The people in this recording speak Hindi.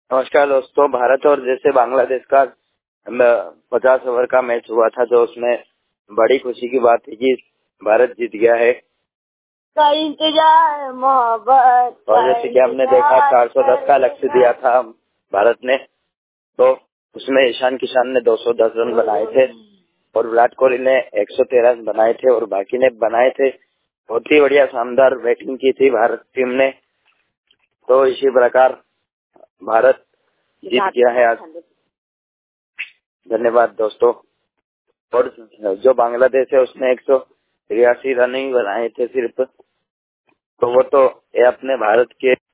नमस्कार दोस्तों। भारत और जैसे बांग्लादेश का 50 ओवर का मैच हुआ था, जो उसमें बड़ी खुशी की बात है कि भारत जीत गया है। का इंतजार मोहब्बत। और जैसे कि हमने देखा 410 का लक्ष्य दिया था भारत ने, तो उसमें ईशान किशन ने 210 रन बनाए थे और विराट कोहली ने 113 रन बनाए थे और बाकी ने बनाए थे। बहुत ही बढ़िया शानदार बैटिंग की थी भारत टीम ने। तो इसी प्रकार भारत जीत गया है आज। धन्यवाद दोस्तों। और जो बांग्लादेश है उसने 183 रन ही बनाए थे सिर्फ, तो वो तो ये अपने भारत के